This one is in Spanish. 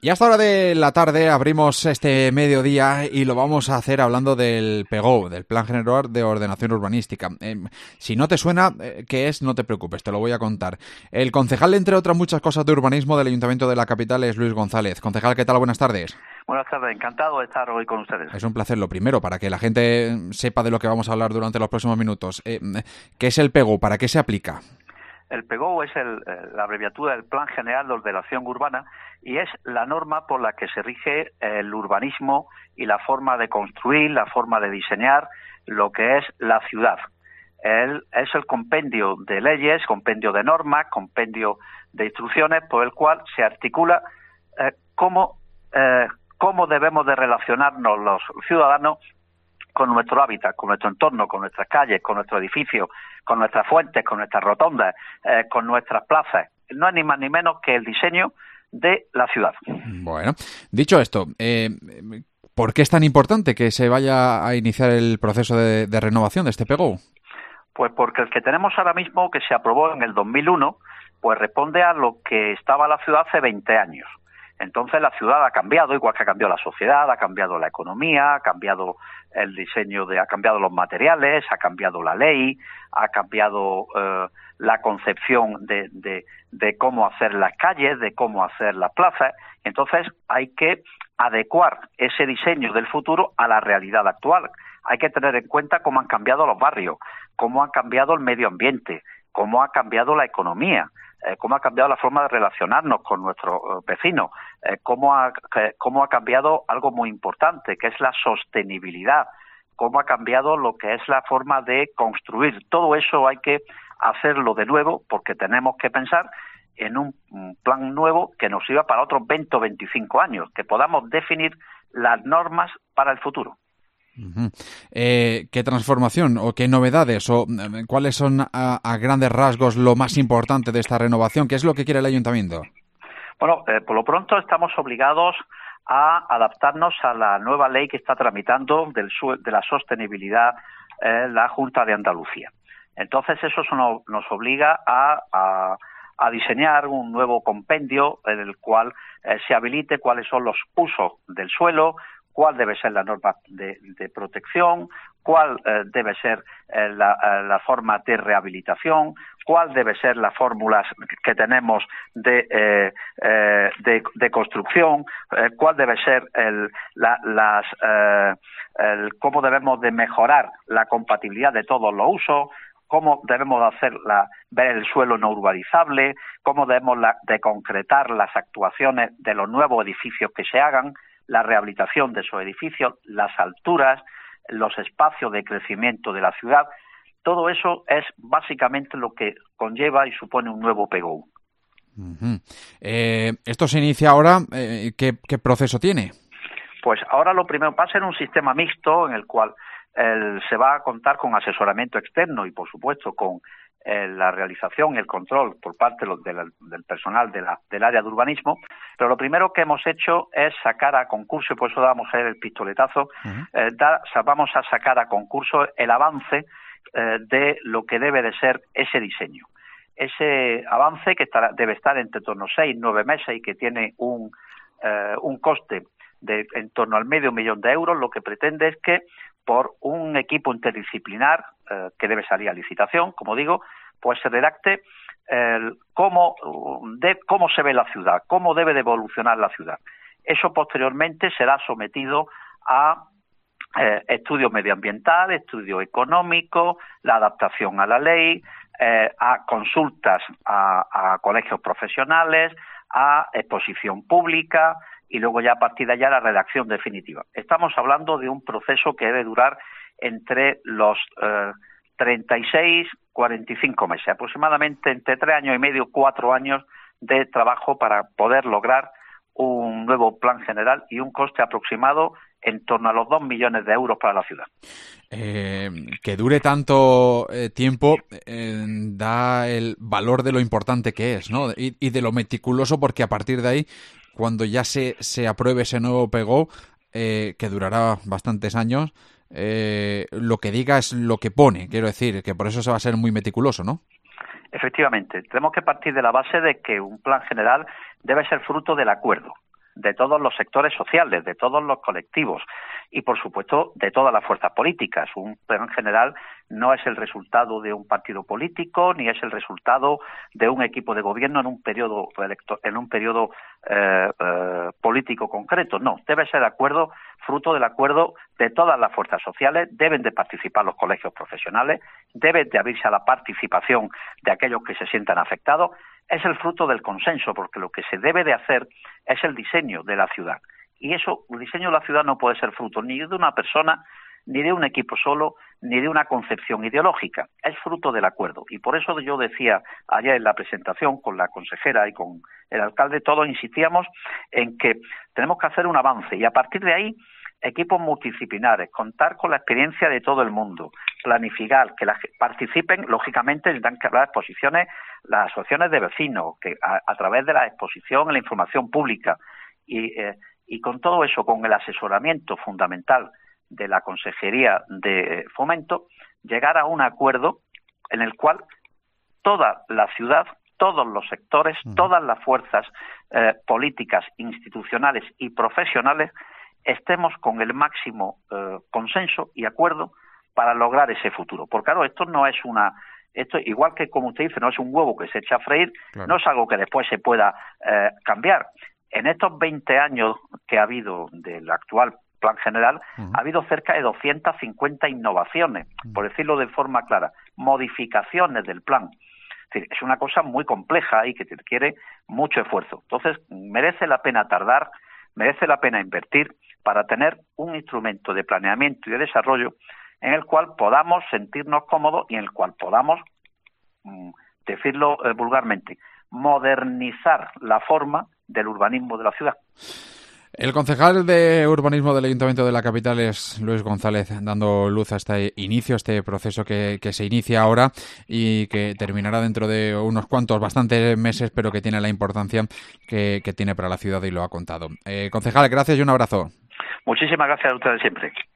Y hasta hora de la tarde abrimos este mediodía y lo vamos a hacer hablando del PGO, del Plan General de Ordenación Urbanística. Si no te suena, ¿qué es? No te preocupes, te lo voy a contar. El concejal, entre otras muchas cosas de urbanismo del Ayuntamiento de la capital, es Luis González. Concejal, ¿qué tal? Buenas tardes. Buenas tardes, encantado de estar hoy con ustedes. Es un placer, lo primero, para que la gente sepa de lo que vamos a hablar durante los próximos minutos. ¿Qué es el PGO? ¿Para qué se aplica? El PGO es la abreviatura del Plan General de Ordenación Urbana y es la norma por la que se rige el urbanismo y la forma de construir, la forma de diseñar lo que es la ciudad. Es el compendio de leyes, compendio de normas, compendio de instrucciones por el cual se articula cómo debemos de relacionarnos los ciudadanos con nuestro hábitat, con nuestro entorno, con nuestras calles, con nuestros edificios, con nuestras fuentes, con nuestras rotondas, con nuestras plazas. No es ni más ni menos que el diseño de la ciudad. Bueno, dicho esto, ¿por qué es tan importante que se vaya a iniciar el proceso de renovación de este PGO? Pues porque el que tenemos ahora mismo, que se aprobó en el 2001, pues responde a lo que estaba la ciudad hace 20 años. Entonces la ciudad ha cambiado, igual que ha cambiado la sociedad, ha cambiado la economía, ha cambiado el diseño, ha cambiado los materiales, ha cambiado la ley, ha cambiado la concepción de cómo hacer las calles, de cómo hacer las plazas. Entonces hay que adecuar ese diseño del futuro a la realidad actual. Hay que tener en cuenta cómo han cambiado los barrios, cómo ha cambiado el medio ambiente, cómo ha cambiado la economía, cómo ha cambiado la forma de relacionarnos con nuestros vecinos, cómo ha cambiado algo muy importante, que es la sostenibilidad, cómo ha cambiado lo que es la forma de construir. Todo eso hay que hacerlo de nuevo porque tenemos que pensar en un plan nuevo que nos sirva para otros 20 o 25 años, que podamos definir las normas para el futuro. ¿Qué transformación o qué novedades o cuáles son a grandes rasgos lo más importante de esta renovación? ¿Qué es lo que quiere el ayuntamiento? Bueno, por lo pronto estamos obligados a adaptarnos a la nueva ley que está tramitando de la sostenibilidad la Junta de Andalucía. Entonces eso nos obliga a diseñar un nuevo compendio en el cual se habilite cuáles son los usos del suelo, cuál debe ser la norma de protección, cuál debe ser la forma de rehabilitación, cuál debe ser las fórmulas que tenemos de construcción, cuál debe ser cómo debemos de mejorar la compatibilidad de todos los usos, cómo debemos de ver el suelo no urbanizable, cómo debemos de concretar las actuaciones de los nuevos edificios que se hagan, la rehabilitación de esos edificios, las alturas, los espacios de crecimiento de la ciudad. Todo eso es básicamente lo que conlleva y supone un nuevo PGO. Esto se inicia ahora. ¿Qué proceso tiene? Pues ahora lo primero va a ser un sistema mixto en el cual se va a contar con asesoramiento externo y, por supuesto, con la realización y el control por parte del personal del área de urbanismo, pero lo primero que hemos hecho es sacar a concurso, y por eso damos el pistoletazo, vamos a sacar a concurso el avance de lo que debe de ser ese diseño. Ese avance que debe estar entre torno a 6 y 9 meses y que tiene un coste de en torno al $500,000 de euros, lo que pretende es que por un equipo interdisciplinar que debe salir a licitación, como digo, pues se redacte cómo se ve la ciudad, cómo debe de evolucionar la ciudad. Eso posteriormente será sometido a estudio medioambiental, estudio económico, la adaptación a la ley, a consultas a colegios profesionales, a exposición pública y luego ya a partir de allá la redacción definitiva. Estamos hablando de un proceso que debe durar entre los 36, 45 meses, aproximadamente entre 3 años y medio, 4 años de trabajo para poder lograr un nuevo plan general y un coste aproximado en torno a los 2 millones de euros para la ciudad. Que dure tanto tiempo da el valor de lo importante que es, ¿no? Y de lo meticuloso, porque a partir de ahí, cuando ya se apruebe ese nuevo PGO, que durará bastantes años, lo que diga es lo que pone, quiero decir, que por eso se va a ser muy meticuloso, ¿no? Efectivamente, tenemos que partir de la base de que un plan general debe ser fruto del acuerdo. de todos los sectores sociales, de todos los colectivos y, por supuesto, de todas las fuerzas políticas. Un plan general no es el resultado de un partido político ni es el resultado de un equipo de gobierno en un periodo político concreto. No, debe ser fruto del acuerdo de todas las fuerzas sociales. Deben de participar los colegios profesionales, debe de abrirse a la participación de aquellos que se sientan afectados. Es el fruto del consenso, porque lo que se debe de hacer es el diseño de la ciudad. Y el diseño de la ciudad no puede ser fruto ni de una persona, ni de un equipo solo, ni de una concepción ideológica. Es fruto del acuerdo. Y por eso yo decía ayer en la presentación con la consejera y con el alcalde, todos insistíamos en que tenemos que hacer un avance y a partir de ahí equipos multidisciplinares, contar con la experiencia de todo el mundo, planificar, que participen, lógicamente tendrán que haber exposiciones, las asociaciones de vecinos, que a través de la exposición en la información pública y con todo eso, con el asesoramiento fundamental de la Consejería de Fomento, llegar a un acuerdo en el cual toda la ciudad, todos los sectores, todas las fuerzas políticas, institucionales y profesionales estemos con el máximo consenso y acuerdo para lograr ese futuro. Porque claro, esto igual que como usted dice, no es un huevo que se echa a freír, claro. No es algo que después se pueda cambiar. En estos 20 años que ha habido del actual plan general, ha habido cerca de 250 innovaciones, por decirlo de forma clara, modificaciones del plan. Es una cosa muy compleja y que requiere mucho esfuerzo. Entonces, merece la pena tardar, merece la pena invertir para tener un instrumento de planeamiento y de desarrollo en el cual podamos sentirnos cómodos y en el cual podamos, decirlo vulgarmente, modernizar la forma del urbanismo de la ciudad. El concejal de urbanismo del Ayuntamiento de la capital es Luis González, dando luz a este proceso que se inicia ahora y que terminará dentro de unos cuantos, bastantes meses, pero que tiene la importancia que tiene para la ciudad y lo ha contado. Concejal, gracias y un abrazo. Muchísimas gracias a ustedes siempre.